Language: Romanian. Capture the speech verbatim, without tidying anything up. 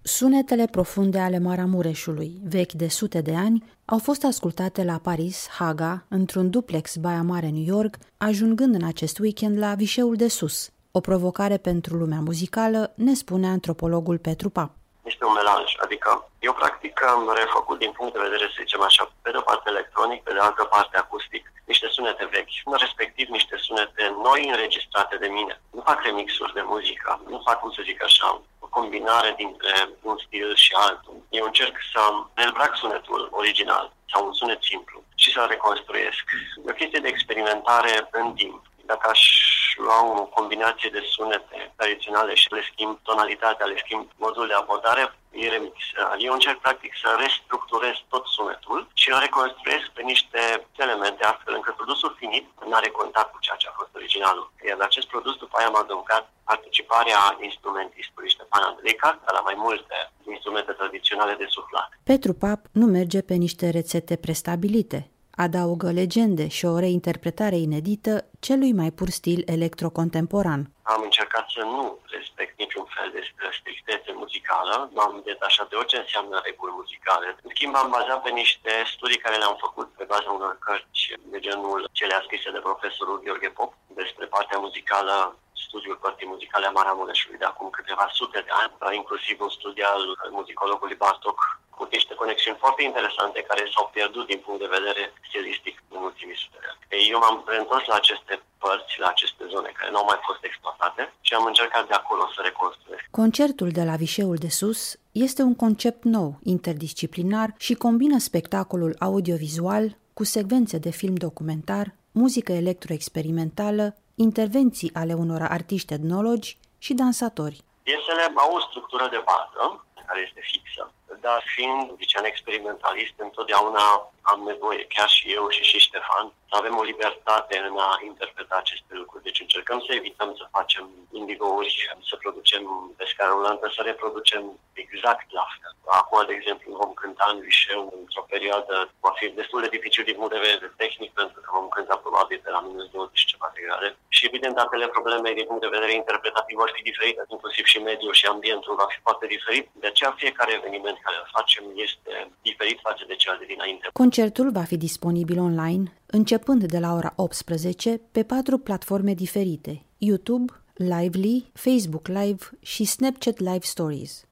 Sunetele profunde ale Maramureșului, vechi de sute de ani, au fost ascultate la Paris, Haga, într-un duplex Baia Mare, New York, ajungând în acest weekend la Vișeul de Sus. O provocare pentru lumea muzicală, ne spune antropologul Petru Pap. Este un melanj, adică eu practic am refăcut din punct de vedere, să zicem așa, pe de o parte electronic, pe de altă parte acustic, niște sunete vechi, respectiv niște sunete noi înregistrate de mine. Nu fac remixuri de muzică, nu fac, cum să zic așa, o combinare dintre un stil și altul. Eu încerc să reîmbrac sunetul original sau un sunet simplu și să-l reconstruiesc. E o chestie de experimentare în timp. Dacă aș lua o combinație de sunete tradiționale și le schimb tonalitatea, le schimb modul de abordare, e remix. Eu încerc practic să restructurez tot sunetul și îl reconstruiesc pe niște elemente astfel încât produsul finit nu are contact cu ceea ce a fost originalul. Iar acest produs după aia am adăugat participarea instrumentistului Ștefan Andreica la mai multe instrumente tradiționale de suflat. Petru Pap nu merge pe niște rețete prestabilite. Adaugă legende și o reinterpretare inedită celui mai pur stil electrocontemporan. Am încercat să nu respect niciun fel de strictețe muzicală, m-am detașat de orice înseamnă reguli muzicale. În schimb, am bazat pe niște studii care le-am făcut pe baza unor cărți de genul cele scrise de profesorul Gheorghe Pop despre partea muzicală, studiul părții muzicale a Maramureșului de acum câteva sute de ani, inclusiv un studiu al muzicologului Bartok, cu niște conexiuni foarte interesante care s-au pierdut din punct de vedere stilistic în ultimii sute de ani. Eu m-am reîntors la aceste părți, la aceste zone care nu au mai fost exploatate și am încercat de acolo să reconstruiesc. Concertul de la Vișeul de Sus este un concept nou, interdisciplinar și combină spectacolul audiovizual cu secvențe de film documentar, muzică electroexperimentală, intervenții ale unor artiști etnologi și dansatori. Piesele au o structură de bază care este fixă, dar fiind licean experimentalist, întotdeauna am nevoie, chiar și eu și și Ștefan, să avem o libertate în a interpreta aceste lucruri. Deci încercăm să evităm să facem indigo-uri, să producem pe scară rulantă, să reproducem exact la fel. Acum, de exemplu, vom cânta în Vișeu într-o perioadă, va fi destul de dificil din punct de vedere tehnic, pentru că vom cânta probabil de la minus douăzeci ceva de grade. Și evident, datele probleme din punct de vedere interpretativ vor fi diferite, inclusiv și mediul și ambientul va fi foarte diferit. De aceea fiecare eveniment care îl facem este diferit față de cel de dinainte. Concertul va fi disponibil online, începând de la ora optsprezece, pe patru platforme diferite: YouTube, Lively, Facebook Live și Snapchat Live Stories.